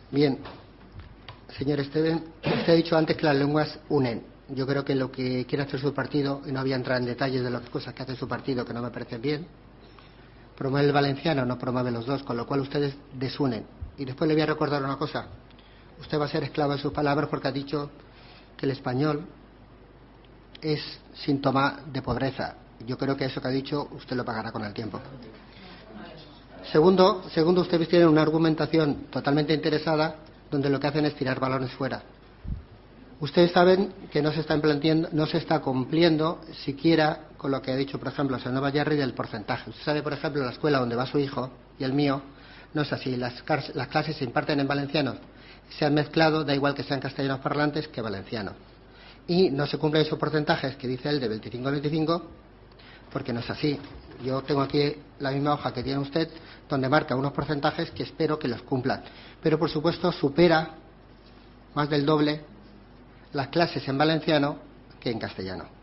Bien, señor Esteban, usted ha dicho antes que las lenguas unen. Yo creo que lo que quiere hacer su partido, y no voy a entrar en detalles de las cosas que hace su partido que no me parecen bien, promueve el valenciano, no promueve los dos, con lo cual ustedes desunen. Y después le voy a recordar una cosa. Usted va a ser esclavo de sus palabras porque ha dicho que el español es síntoma de pobreza. Yo creo que eso que ha dicho usted lo pagará con el tiempo. Segundo, ustedes tienen una argumentación totalmente interesada donde lo que hacen es tirar balones fuera. Ustedes saben que no se está cumpliendo siquiera con lo que ha dicho, por ejemplo, el señor Vallarri del porcentaje. Usted sabe, por ejemplo, la escuela donde va su hijo y el mío no es así. Las clases se imparten en valenciano. Se han mezclado, da igual que sean castellanos parlantes que valencianos. Y no se cumplen esos porcentajes que dice él de 25-25 porque no es así. Yo tengo aquí la misma hoja que tiene usted donde marca unos porcentajes que espero que los cumplan. Pero, por supuesto, supera más del doble las clases en valenciano que en castellano.